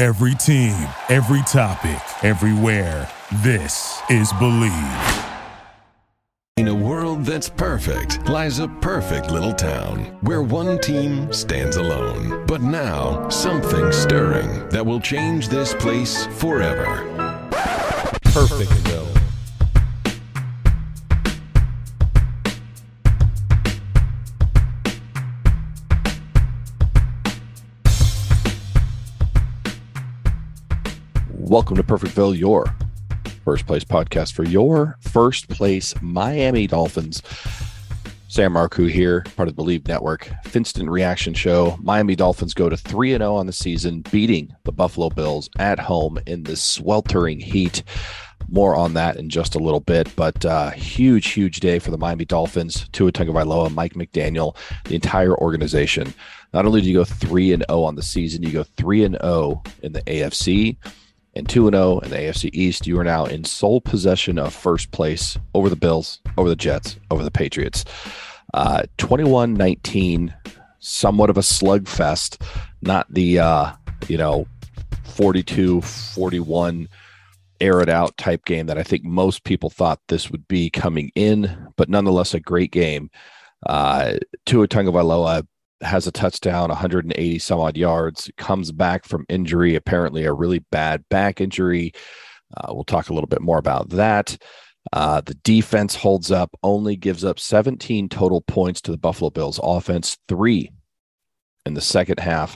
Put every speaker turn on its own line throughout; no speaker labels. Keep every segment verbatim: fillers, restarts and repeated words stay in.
Every team, every topic, everywhere. This is Believe.
In a world that's perfect lies a perfect little town where one team stands alone. But now, something stirring that will change this place forever.
Perfectville. Welcome to Perfectville, your first place podcast for your first place Miami Dolphins. Sam Marcoux here, part of the Believe Network. Finstant reaction show. Miami Dolphins go to three and oh on the season, beating the Buffalo Bills at home in the sweltering heat. More on that in just a little bit, but uh, huge, huge day for the Miami Dolphins. Tua Tagovailoa, Mike McDaniel, the entire organization. Not only do you go three and oh on the season, you go three and oh in the A F C. And two and oh in the A F C East. You are now in sole possession of first place over the Bills, over the Jets, over the Patriots. Uh, twenty-one nineteen, somewhat of a slugfest, not the, uh, you know, forty-two forty-one air it out type game that I think most people thought this would be coming in, but nonetheless a great game. Uh, Tua Tagovailoa has a touchdown, one hundred eighty some odd yards, comes back from injury, apparently a really bad back injury. Uh, we'll talk a little bit more about that. Uh, the defense holds up, only gives up seventeen total points to the Buffalo Bills offense, three in the second half.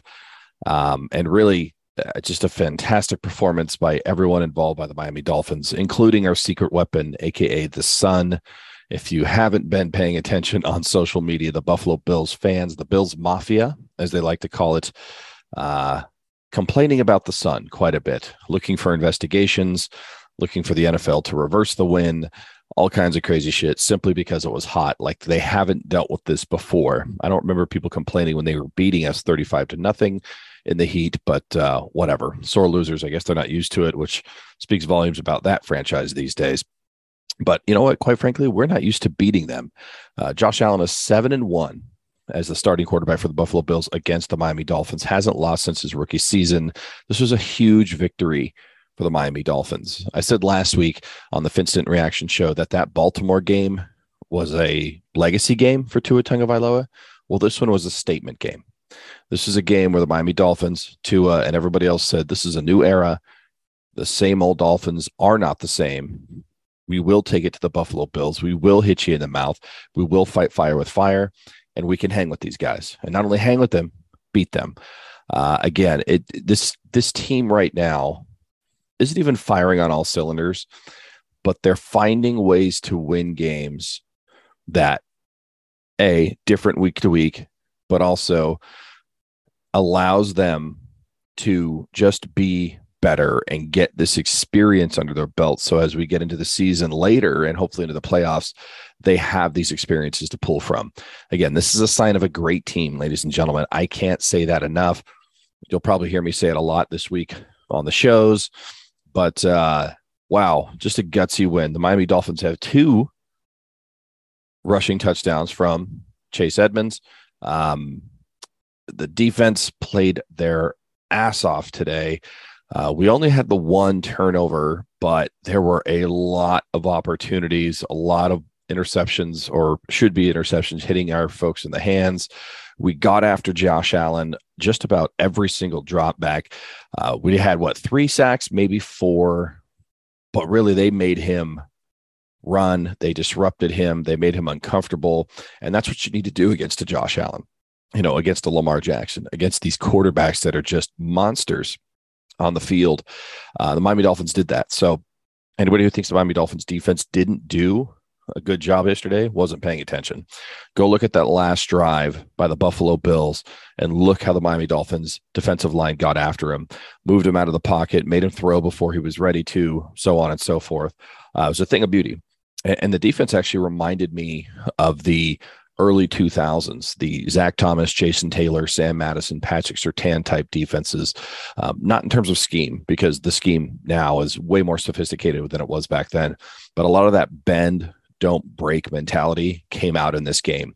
Um, and really uh, just a fantastic performance by everyone involved by the Miami Dolphins, including our secret weapon, A K A the Sun. If you haven't been paying attention on social media, the Buffalo Bills fans, the Bills Mafia, as they like to call it, uh, complaining about the Sun quite a bit, looking for investigations, looking for the N F L to reverse the win, all kinds of crazy shit, simply because it was hot. Like they haven't dealt with this before. I don't remember people complaining when they were beating us thirty-five to nothing in the heat, but uh, whatever. Sore losers. I guess they're not used to it, which speaks volumes about that franchise these days. But you know what? Quite frankly, we're not used to beating them. Uh, Josh Allen is seven and one as the starting quarterback for the Buffalo Bills against the Miami Dolphins. Hasn't lost since his rookie season. This was a huge victory for the Miami Dolphins. I said last week on the Finstant Reaction Show that that Baltimore game was a legacy game for Tua Tagovailoa. Well, this one was a statement game. This is a game where the Miami Dolphins, Tua, and everybody else said this is a new era. The same old Dolphins are not the same. We will take it to the Buffalo Bills. We will hit you in the mouth. We will fight fire with fire, and we can hang with these guys. And not only hang with them, beat them. Uh, again, it this this team right now isn't even firing on all cylinders, but they're finding ways to win games that, A, different week to week, but also allows them to just be better and get this experience under their belt. So as we get into the season later and hopefully into the playoffs, they have these experiences to pull from. Again, this is a sign of a great team, ladies and gentlemen. I can't say that enough. You'll probably hear me say it a lot this week on the shows, but uh, wow, just a gutsy win. The Miami Dolphins have two rushing touchdowns from Chase Edmonds. Um, the defense played their ass off today. Uh, we only had the one turnover, but there were a lot of opportunities, a lot of interceptions, or should be interceptions, hitting our folks in the hands. We got after Josh Allen just about every single drop back. Uh, we had, what, three sacks, maybe four, but really they made him run. They disrupted him. They made him uncomfortable, and that's what you need to do against a Josh Allen, you know, against a Lamar Jackson, against these quarterbacks that are just monsters on the field. Uh, the Miami Dolphins did that. So anybody who thinks the Miami Dolphins defense didn't do a good job yesterday wasn't paying attention. Go look at that last drive by the Buffalo Bills and look how the Miami Dolphins defensive line got after him, moved him out of the pocket, made him throw before he was ready to, so on and so forth. Uh, it was a thing of beauty. And, and the defense actually reminded me of the early two thousands, the Zach Thomas, Jason Taylor, Sam Madison, Patrick Surtain type defenses, um, not in terms of scheme, because the scheme now is way more sophisticated than it was back then. But a lot of that bend, don't break mentality came out in this game.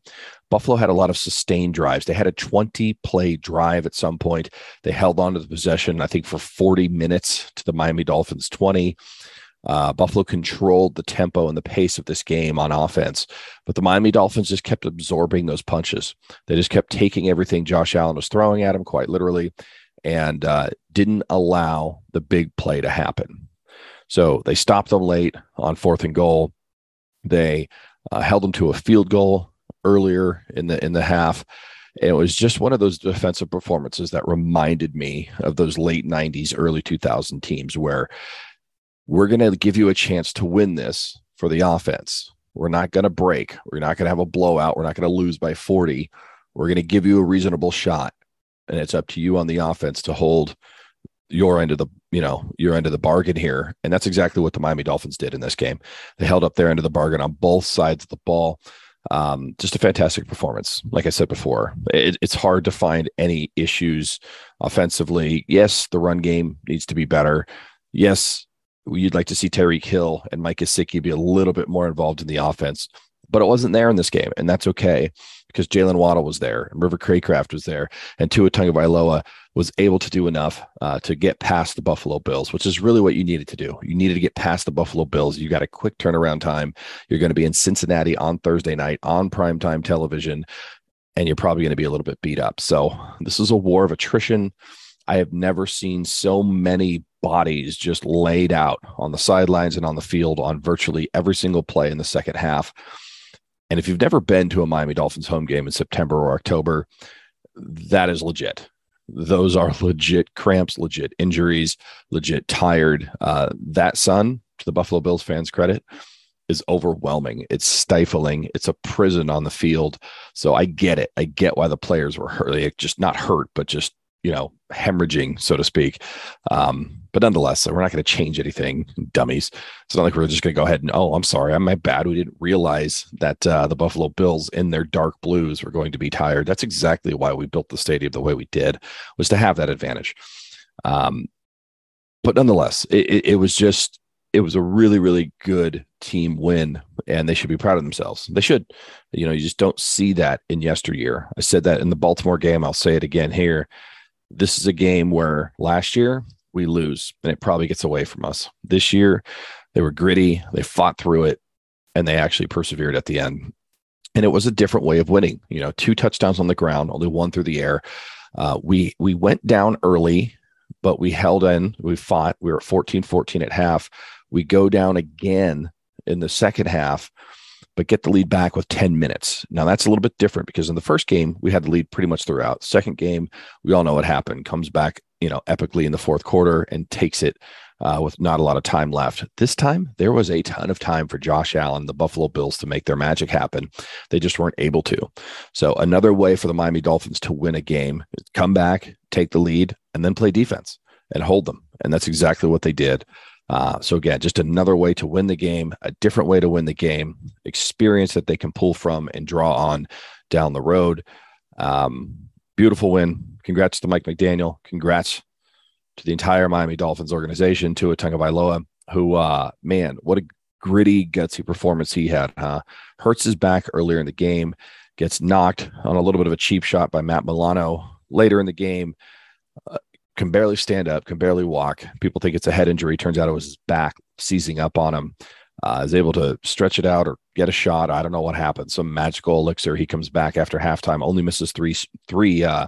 Buffalo had a lot of sustained drives. They had a twenty-play drive at some point. They held on to the possession, I think, for forty minutes to the Miami Dolphins twenty. Uh, Buffalo controlled the tempo and the pace of this game on offense, but the Miami Dolphins just kept absorbing those punches. They just kept taking everything Josh Allen was throwing at them, quite literally, and uh, didn't allow the big play to happen. So they stopped them late on fourth and goal. They uh, held them to a field goal earlier in the in the half. And it was just one of those defensive performances that reminded me of those late nineties, early two thousand teams where we're going to give you a chance to win this for the offense. We're not going to break. We're not going to have a blowout. We're not going to lose by forty. We're going to give you a reasonable shot. And it's up to you on the offense to hold your end of the, you know, your end of the bargain here. And that's exactly what the Miami Dolphins did in this game. They held up their end of the bargain on both sides of the ball. Um, just a fantastic performance. Like I said before, it, it's hard to find any issues offensively. Yes, the run game needs to be better. Yes, you'd like to see Tyreek Hill and Mike Gesicki be a little bit more involved in the offense, but it wasn't there in this game, and that's okay because Jalen Waddle was there, and River Craycraft was there, and Tua Tagovailoa was able to do enough uh, to get past the Buffalo Bills, which is really what you needed to do. You needed to get past the Buffalo Bills. You got a quick turnaround time. You're going to be in Cincinnati on Thursday night on primetime television, and you're probably going to be a little bit beat up. So this is a war of attrition. I have never seen so many bodies just laid out on the sidelines and on the field on virtually every single play in the second half. And if you've never been to a Miami Dolphins home game in September or October, that is legit. Those are legit cramps, legit injuries, legit tired. Uh, that sun, to the Buffalo Bills fans' credit, is overwhelming. It's stifling. It's a prison on the field. So I get it. I get why the players were hurt. They just not hurt, but just, you know, hemorrhaging, so to speak. Um, but nonetheless, we're not going to change anything, dummies. It's not like we're just going to go ahead and, oh, I'm sorry, I'm my bad. We didn't realize that uh, the Buffalo Bills in their dark blues were going to be tired. That's exactly why we built the stadium the way we did, was to have that advantage. Um, but nonetheless, it, it, it was just, it was a really, really good team win, and they should be proud of themselves. They should. You know, you just don't see that in yesteryear. I said that in the Baltimore game. I'll say it again here. This is a game where last year we lose and it probably gets away from us. This year they were gritty, they fought through it, and they actually persevered at the end. And it was a different way of winning. You know, two touchdowns on the ground, only one through the air. Uh, we we went down early, but we held in, we fought. We were at fourteen fourteen at half. We go down again in the second half, but get the lead back with ten minutes. Now that's a little bit different because in the first game, we had the lead pretty much throughout. Second game, we all know what happened. Comes back, you know, epically in the fourth quarter and takes it uh, with not a lot of time left. This time, there was a ton of time for Josh Allen, the Buffalo Bills, to make their magic happen. They just weren't able to. So another way for the Miami Dolphins to win a game is come back, take the lead, and then play defense and hold them. And that's exactly what they did. Uh, so again, just another way to win the game, a different way to win the game, experience that they can pull from and draw on down the road. Um, beautiful win. Congrats to Mike McDaniel. Congrats to the entire Miami Dolphins organization, Tua Tagovailoa, who, uh, man, what a gritty, gutsy performance he had. Huh? Hurts his back earlier in the game, gets knocked on a little bit of a cheap shot by Matt Milano later in the game. Uh, can barely stand up, can barely walk. People think it's a head injury. Turns out it was his back seizing up on him. Uh, is able to stretch it out or get a shot. I don't know what happened. Some magical elixir. He comes back after halftime, only misses three, three uh,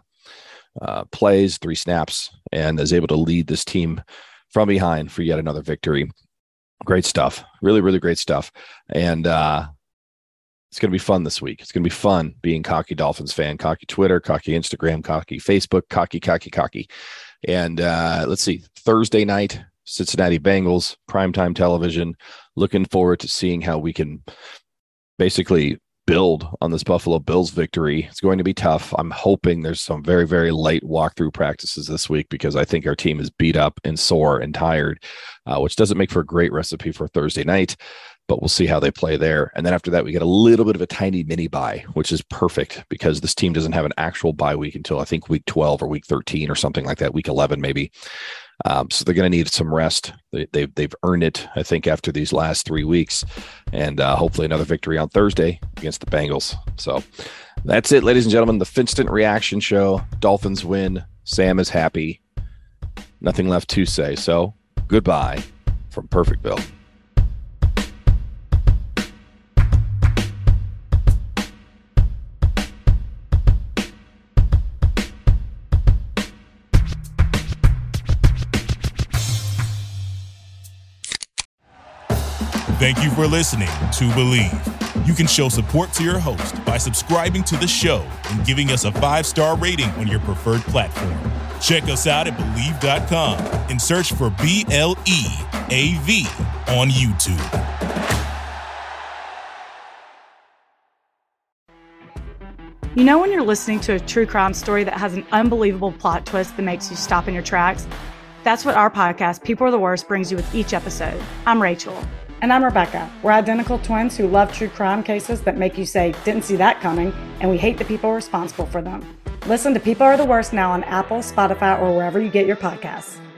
uh, plays, three snaps, and is able to lead this team from behind for yet another victory. Great stuff. Really, really great stuff. And uh, it's going to be fun this week. It's going to be fun being Cocky Dolphins fan, Cocky Twitter, Cocky Instagram, Cocky Facebook, Cocky, Cocky, Cocky. And uh, let's see, Thursday night, Cincinnati Bengals, primetime television. Looking forward to seeing how we can basically build on this Buffalo Bills victory. It's going to be tough. I'm hoping there's some very, very light walkthrough practices this week because I think our team is beat up and sore and tired, uh, which doesn't make for a great recipe for Thursday night. But we'll see how they play there. And then after that, we get a little bit of a tiny mini bye, which is perfect because this team doesn't have an actual bye week until I think week twelve or week thirteen or something like that, week eleven maybe. Um, so they're going to need some rest. They, they've, they've earned it, I think, after these last three weeks. And uh, hopefully another victory on Thursday against the Bengals. So That's it, ladies and gentlemen. The Finstant Reaction Show. Dolphins win. Sam is happy. Nothing left to say. So, goodbye from Perfectville.
Thank you for listening to Believe. You can show support to your host by subscribing to the show and giving us a five-star rating on your preferred platform. Check us out at Believe dot com and search for B L E A V on YouTube.
You know when you're listening to a true crime story that has an unbelievable plot twist that makes you stop in your tracks? That's what our podcast, People Are the Worst, brings you with each episode. I'm Rachel.
And I'm Rebecca. We're identical twins who love true crime cases that make you say, didn't see that coming, and we hate the people responsible for them. Listen to People Are the Worst now on Apple, Spotify, or wherever you get your podcasts.